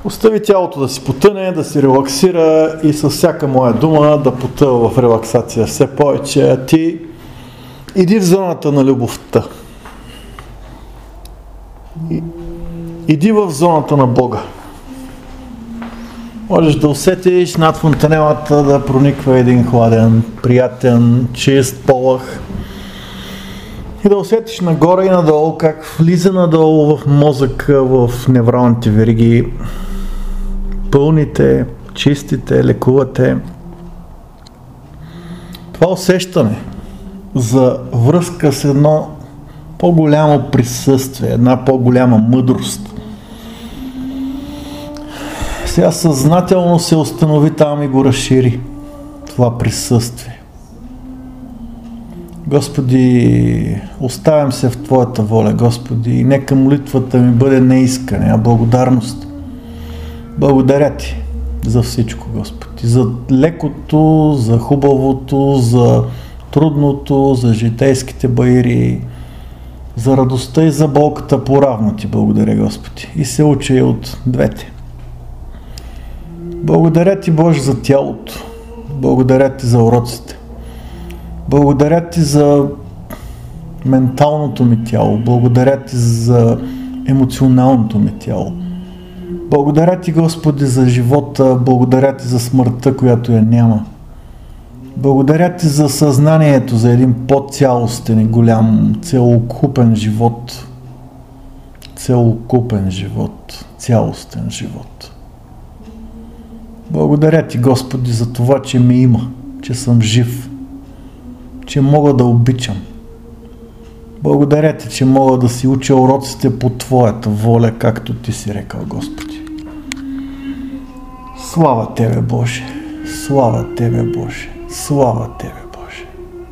Остави тялото да си потъне, да си релаксира и със всяка моя дума да потъва в релаксация все повече. А ти иди в зоната на любовта. Иди в зоната на Бога. Можеш да усетиш над фонтанелата да прониква един хладен, приятен, чист полъх. И да усетиш нагоре и надолу как влиза надолу в мозъка, в невронните вериги. Пълните, чистите, лекувате. Това усещане за връзка с едно по-голямо присъствие, една по-голяма мъдрост. Сега съзнателно се установи там и го разшири това присъствие. Господи, оставям се в Твоята воля, Господи, и нека молитвата ми бъде не искане, а благодарност. Благодаря Ти за всичко, Господи, за лекото, за хубавото, за трудното, за житейските баири, за радостта и за болката поравно Ти благодаря, Господи, и се уча и от двете. Благодаря Ти, Боже, за тялото, благодаря Ти за уроците, благодаря Ти за менталното ми тяло, благодаря Ти за емоционалното ми тяло. Благодаря Ти, Господи, за живота, благодаря Ти за смъртта, която я няма. Благодаря Ти за съзнанието, за един по-цялостен и голям, целокупен живот. Целокупен живот, цялостен живот. Благодаря Ти, Господи, за това, че ми има, че съм жив, че мога да обичам. Благодаря Ти, че мога да си уча уроците по Твоята воля, както Ти си рекал, Господи. Слава Тебе, Боже! Слава Тебе, Боже! Слава Тебе, Боже!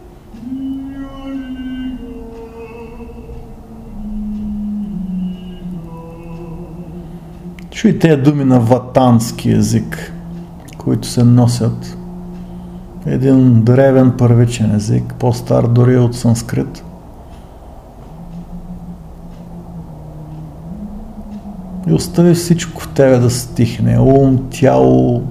Чуй тези думи на ватански език, които се носят. Един древен първичен език, по-стар дори от санскрит. И остави всичко в тебе да стихне. Ум, тяло.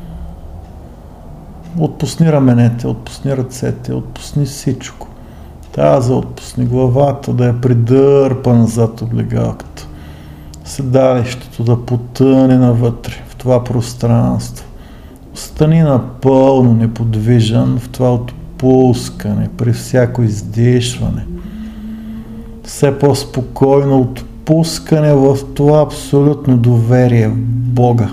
Отпусни раменете, отпусни ръцете, отпусни всичко. Таза, отпусни главата, да я придърпа назад облегалката. Седалището да потъне навътре в това пространство. Остани напълно неподвижен в това отпускане, при всяко издишване. Все по-спокойно отпускане в това абсолютно доверие в Бога.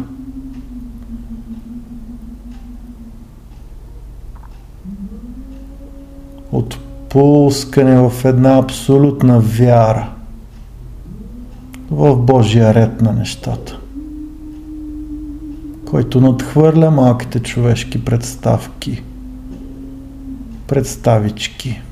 Отпускане в една абсолютна вяра в Божия ред на нещата, който надхвърля малките човешки представички.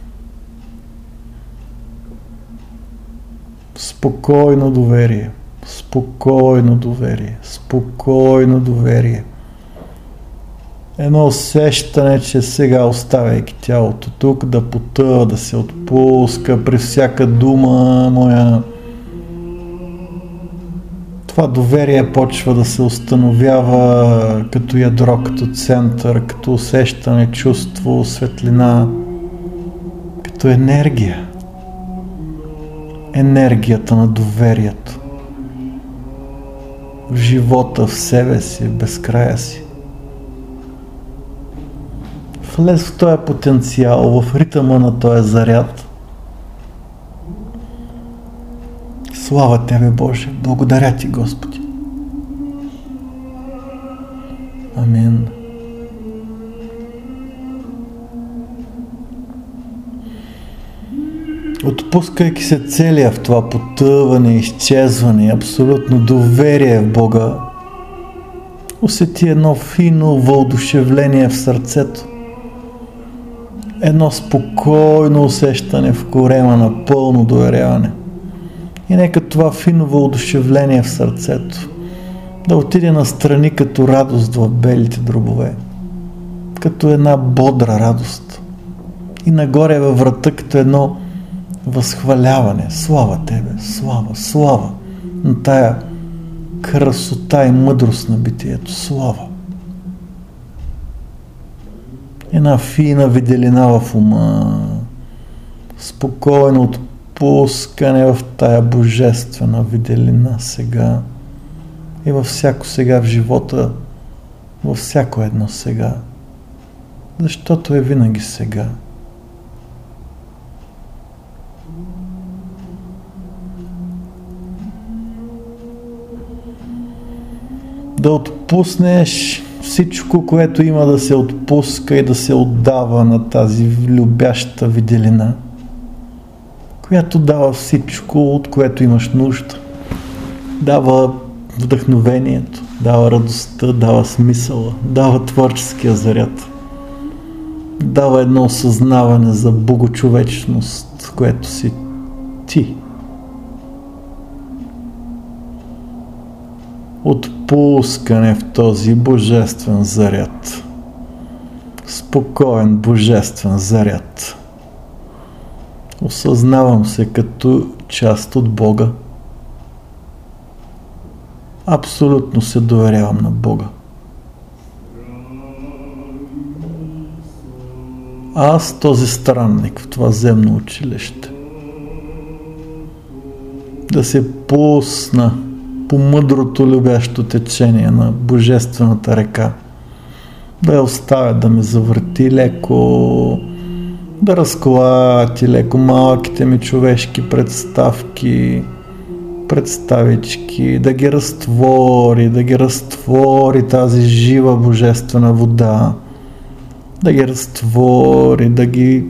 Спокойно доверие, спокойно доверие, спокойно доверие. Едно усещане, че сега, оставяйки тялото тук, да потъва, да се отпуска при всяка дума моя. Това доверие почва да се установява като ядро, като център, като усещане, чувство, светлина, като енергия. Енергията на доверието в живота, в себе си, в безкрая си. Влез в този потенциал, в ритъма на този заряд. Слава Тебе, Боже! Благодаря Ти, Господи! Амин. Отпускайки се целия в това потъване, изчезване, абсолютно доверие в Бога, усети едно фино въодушевление в сърцето. Едно спокойно усещане в корема на пълно доверяване. И нека това фино въодушевление в сърцето да отиде настрани като радост в белите дробове. Като една бодра радост. И нагоре във врата като едно възхваляване. Слава Тебе, слава, слава на тая красота и мъдрост на битието, слава. Една фина виделина в ума, спокойно отпускане в тая божествена виделина сега и във всяко сега в живота, във всяко едно сега, защото е винаги сега. Да отпуснеш всичко, което има да се отпуска и да се отдава на тази любяща виделина, която дава всичко, от което имаш нужда. Дава вдъхновението, дава радостта, дава смисъла, дава творческия заряд, дава едно осъзнаване за богочовечност, което си ти. Отпускане в този божествен заряд. Спокоен божествен заряд. Осъзнавам се като част от Бога. Абсолютно се доверявам на Бога. Аз, този странник в това земно училище, да се пусна по мъдрото любящо течение на божествената река, да я оставя да ме завърти леко, да разклати леко малките ми човешки представички, да ги разтвори тази жива божествена вода, да ги разтвори, да ги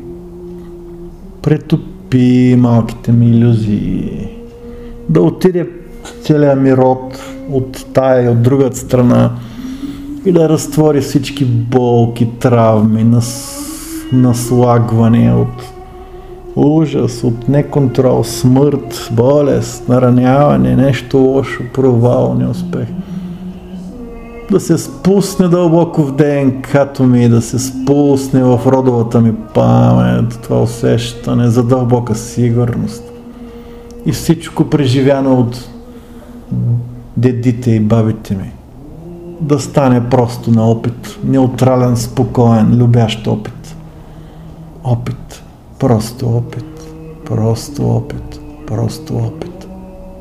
претопи малките ми илюзии, да отиде целият ми род от тая и от другата страна и да разтвори всички болки, травми, наслагвания от ужас, от неконтрол, смърт, болест, нараняване, нещо лошо, провал, неуспех. Да се спусне дълбоко в ДНК-то ми, да се спусне в родовата ми памет, това усещане за дълбока сигурност. И всичко преживяно от дедите и бабите ми да стане просто на опит, неутрален, спокоен, любящ опит. Опит, просто опит, просто опит, просто опит.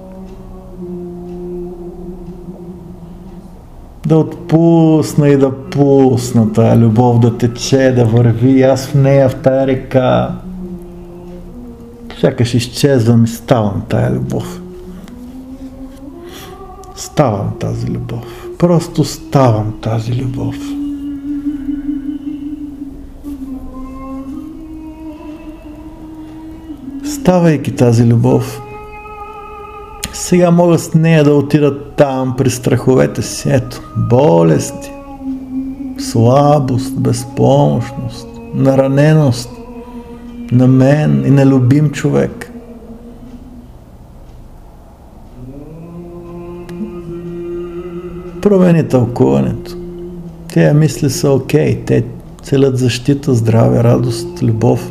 Да отпусна и да пусна тая любов, да тече, да върви, аз в нея, в тая река. Сякаш изчезвам и ставам тая любов. Ставам тази любов. Просто ставам тази любов. Ставайки тази любов, сега мога с нея да отида там при страховете си. Ето, болести, слабост, безпомощност, нараненост на мен и на любим човек. Промени тълкуването. Тези мисли са окей. Те целят защита, здраве, радост, любов.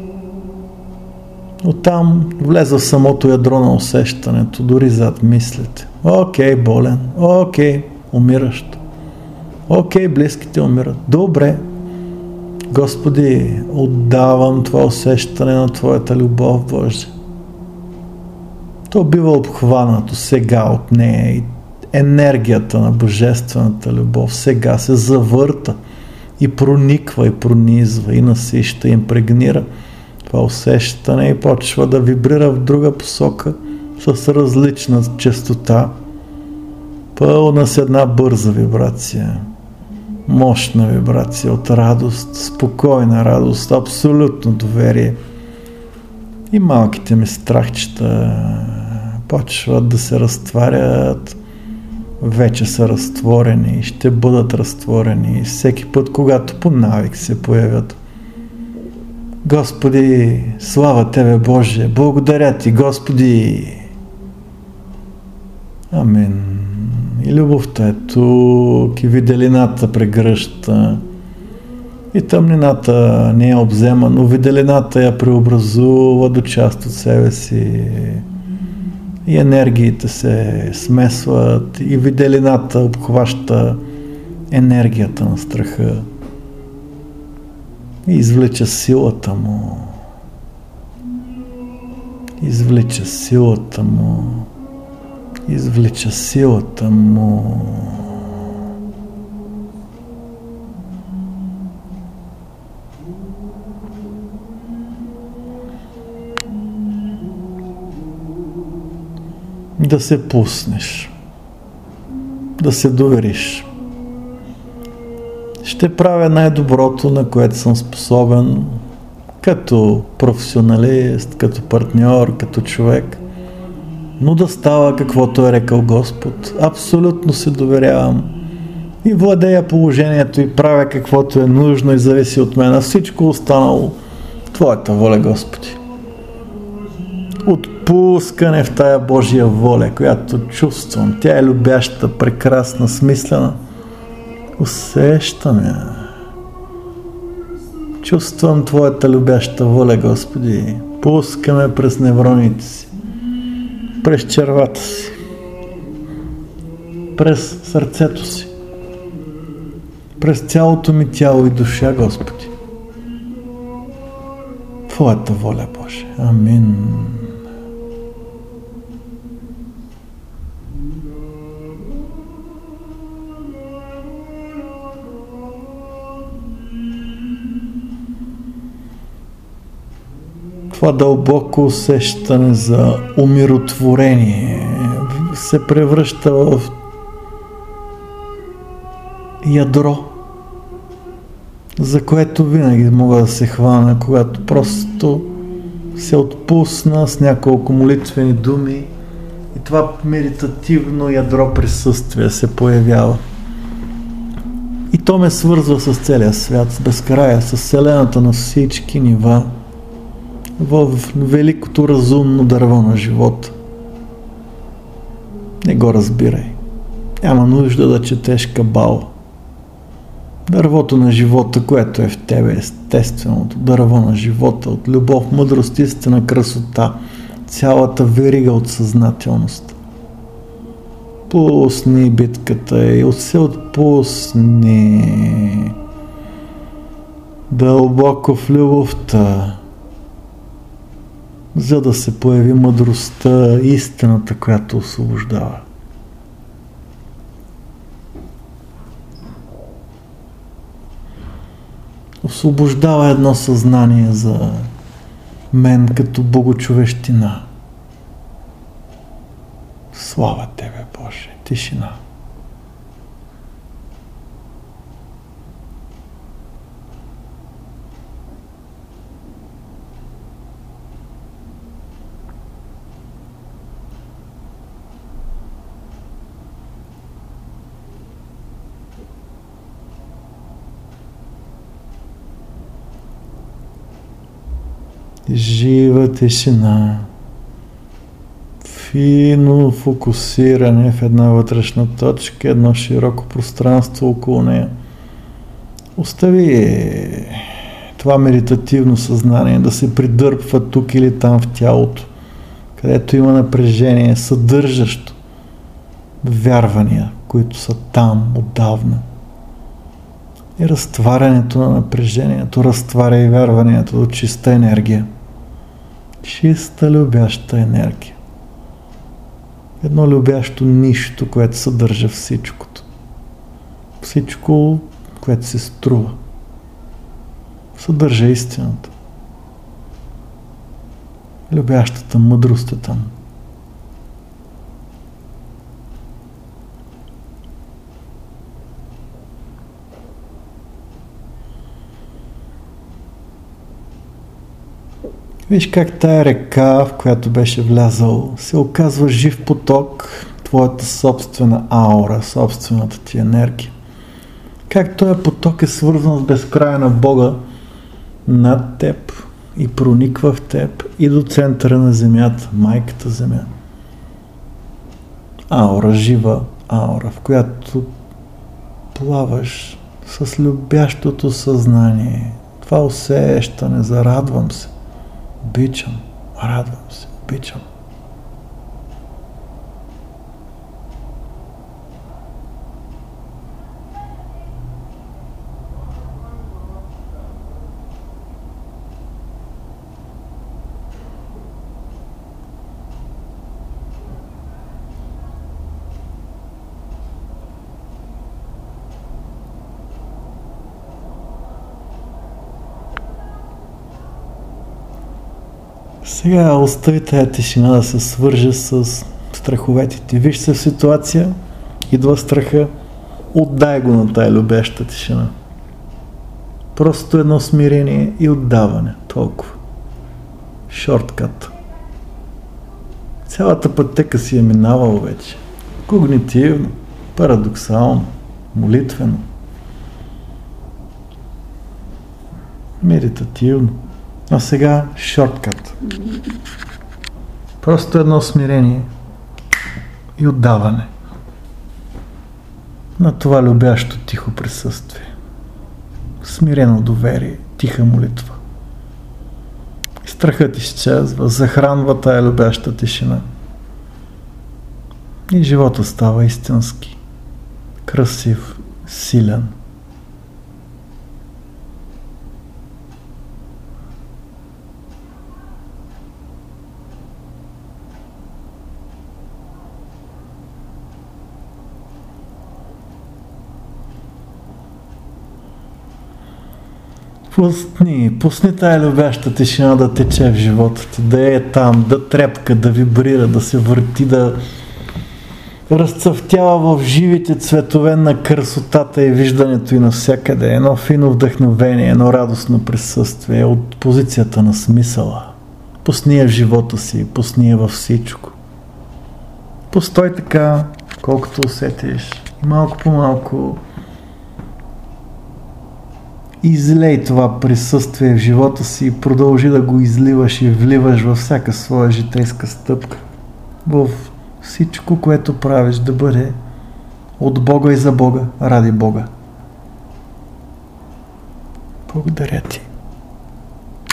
Оттам влеза в самото ядро на усещането, дори зад мислите. Окей, болен. Окей, умиращ. Окей, близките умират. Добре. Господи, отдавам това усещане на Твоята любов, Боже. То бива обхванато сега от нея и енергията на божествената любов сега се завърта и прониква, и пронизва, и насища, и импрегнира това усещане и почва да вибрира в друга посока с различна честота, пълна с една бърза вибрация, мощна вибрация от радост, спокойна радост, абсолютно доверие. И малките ми страхчета почват да се разтварят, вече са разтворени и ще бъдат разтворени и всеки път, когато по навик се появят. Господи, слава Тебе, Боже, благодаря Ти, Господи! Амин. И любовта е тук, и виделината прегръща, и тъмнината не я обзема, но виделината я преобразува до част от себе си. и енергиите се смесват и виделината обхваща енергията на страха и извлича силата му. Извлича силата му. Извлича силата му. Да се пуснеш. Да се довериш. Ще правя най-доброто, на което съм способен, като професионалист, като партньор, като човек. Но да става каквото е рекал Господ. Абсолютно се доверявам и владея положението и правя каквото е нужно и зависи от мен. Всичко останало Твоята воля, Господи. Отпускане в тая Божия воля, която чувствам. Тя е любяща, прекрасна, смислена. Усещам я. Чувствам Твоята любяща воля, Господи. Пускаме през невроните си, през червата си, през сърцето си, през цялото ми тяло и душа, Господи. Твоята воля, Боже. Амин. Това дълбоко усещане за умиротворение се превръща в ядро, за което винаги мога да се хвана, когато просто се отпусна с няколко молитвени думи и това медитативно ядро присъствие се появява. И то ме свързва с целия свят, с безкрая, с вселената на всички нива, в великото разумно дърво на живота. Не го разбирай. Няма нужда да четеш кабала. Дървото на живота, което е в тебе, естественото дърво на живота, от любов, мъдрост, истина, красота, цялата верига от съзнателност. Пусни битката и се отпусни дълбоко в любовта, за да се появи мъдростта, истината, която освобождава. Освобождава едно съзнание за мен като богочовещина. Слава Тебе, Боже! Тишина. Жива тишина, фино фокусиране в една вътрешна точка, едно широко пространство около нея. Остави това медитативно съзнание да се придърпва тук или там в тялото, където има напрежение, съдържащо вярвания, които са там отдавна. И разтварянето на напрежението разтваря и вярването до чиста енергия. Чиста любяща енергия. Едно любящо нищо, което съдържа всичкото. Всичко, което се струва. Съдържа истината. Любящата мъдрост е там. Виж как тая река, в която беше влязал, се оказва жив поток, твоята собствена аура, собствената ти енергия. Как този поток е свързан с безкрая на Бога над теб и прониква в теб и до центъра на земята, майката земя. Аура, жива аура, в която плаваш с любящото съзнание. Това усещане за радвам се. Обичам, радвам се, обичам. Сега остави тая тишина да се свърже с страховете ти. Виж се в ситуация, идва страха, отдай го на тая любяща тишина. Просто едно смирение и отдаване. Толкова. Шорткат. Цялата пътека си е минавал вече. Когнитивно, парадоксално, молитвено, медитативно. А сега шорткат. Просто едно смирение и отдаване на това любящо тихо присъствие. Смирено доверие, тиха молитва. И страхът изчезва, захранва тая любяща тишина. И живота става истински, красив, силен. Пусни тая любяща тишина да тече в живота ти, да е там, да трепка, да вибрира, да се върти, да разцъфтява в живите цветове на красотата и виждането и навсякъде. Едно фино вдъхновение, едно радостно присъствие от позицията на смисъла. Пусни я в живота си, пусни я във всичко. Постой така, колкото усетиш, малко по малко. Излей това присъствие в живота си и продължи да го изливаш и вливаш във всяка своя житейска стъпка. В всичко, което правиш, да бъде от Бога и за Бога, ради Бога. Благодаря ти.